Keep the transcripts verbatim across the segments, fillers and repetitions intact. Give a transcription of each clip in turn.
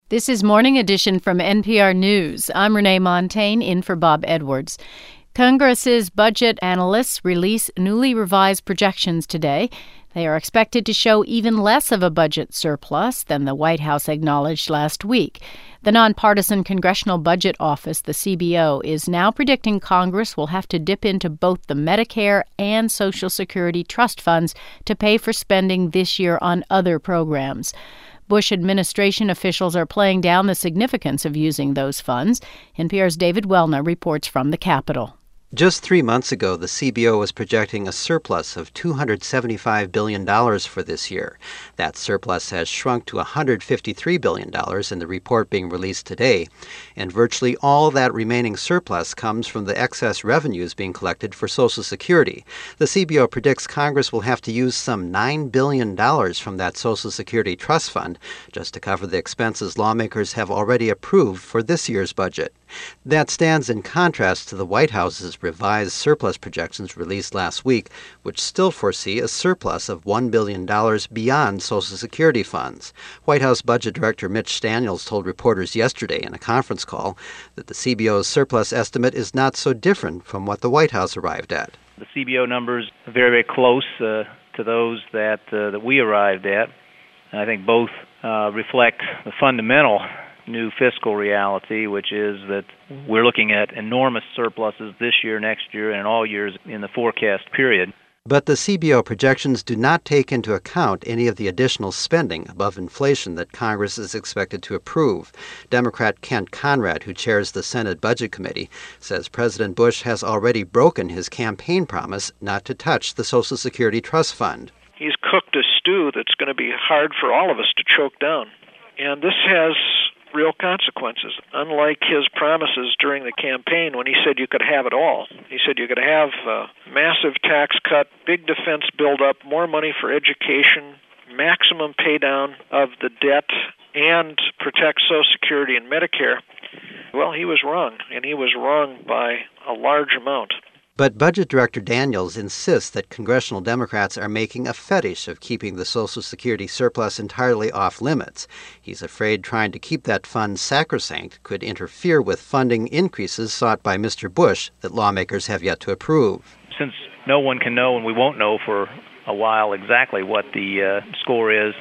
This is Morning Edition from N P R News. I'm Renee Montaigne, in for Bob Edwards. Congress's budget analysts release newly revised projections today. They are expected to show even less of a budget surplus than the White House acknowledged last week. The nonpartisan Congressional Budget Office, the C B O, is now predicting Congress will have to dip into both the Medicare and Social Security trust funds to pay for spending this year on other programs. Bush administration officials are playing down the significance of using those funds. N P R's David Welna reports from the Capitol. Just three months ago, the C B O was projecting a surplus of two hundred seventy-five billion dollars for this year. That surplus has shrunk to one hundred fifty-three billion dollars in the report being released today. And virtually all that remaining surplus comes from the excess revenues being collected for Social Security. The C B O predicts Congress will have to use some nine billion dollars from that Social Security trust fund just to cover the expenses lawmakers have already approved for this year's budget. That stands in contrast to the White House's revised surplus projections released last week, which still foresee a surplus of one billion dollars beyond Social Security funds. White House Budget Director Mitch Daniels told reporters yesterday in a conference call that the C B O's surplus estimate is not so different from what the White House arrived at. The C B O numbers are very, very close uh, to those that, uh, that we arrived at. I think both uh, reflect the fundamental new fiscal reality, which is that we're looking at enormous surpluses this year, next year, and all years in the forecast period. But the C B O projections do not take into account any of the additional spending above inflation that Congress is expected to approve. Democrat Kent Conrad, who chairs the Senate Budget Committee, says President Bush has already broken his campaign promise not to touch the Social Security Trust Fund. He's cooked a stew that's going to be hard for all of us to choke down. And this has real consequences, unlike his promises during the campaign when he said you could have it all. He said you could have a massive tax cut, big defense buildup, more money for education, maximum pay down of the debt, and protect Social Security and Medicare. Well, he was wrong, and he was wrong by a large amount. But Budget Director Daniels insists that congressional Democrats are making a fetish of keeping the Social Security surplus entirely off limits. He's afraid trying to keep that fund sacrosanct could interfere with funding increases sought by Mister Bush that lawmakers have yet to approve. Since no one can know, and we won't know for a while exactly what the uh, score is,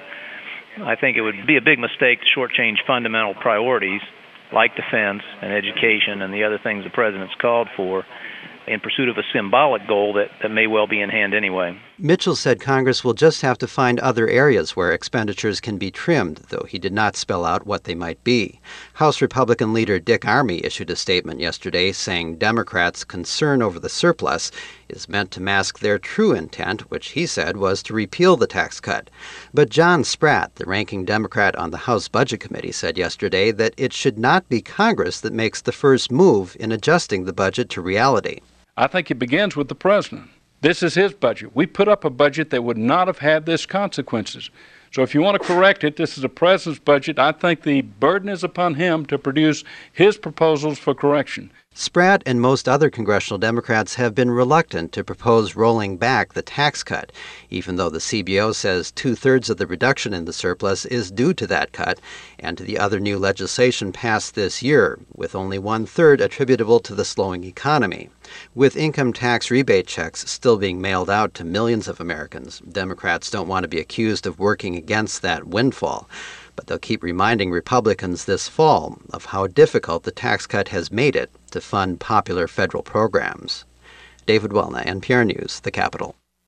I think it would be a big mistake to shortchange fundamental priorities like defense and education and the other things the president's called for in pursuit of a symbolic goal that, that may well be in hand anyway. Mitchell said Congress will just have to find other areas where expenditures can be trimmed, though he did not spell out what they might be. House Republican leader Dick Armey issued a statement yesterday saying Democrats' concern over the surplus is meant to mask their true intent, which he said was to repeal the tax cut. But John Spratt, the ranking Democrat on the House Budget Committee, said yesterday that it should not be Congress that makes the first move in adjusting the budget to reality. I think it begins with the president. This is his budget. We put up a budget that would not have had these consequences. So if you want to correct it, this is a president's budget. I think the burden is upon him to produce his proposals for correction. Spratt and most other congressional Democrats have been reluctant to propose rolling back the tax cut, even though the C B O says two-thirds of the reduction in the surplus is due to that cut and to the other new legislation passed this year, with only one-third attributable to the slowing economy. With income tax rebate checks still being mailed out to millions of Americans, Democrats don't want to be accused of working against that windfall. But they'll keep reminding Republicans this fall of how difficult the tax cut has made it to fund popular federal programs. David Welna, N P R News, The Capitol.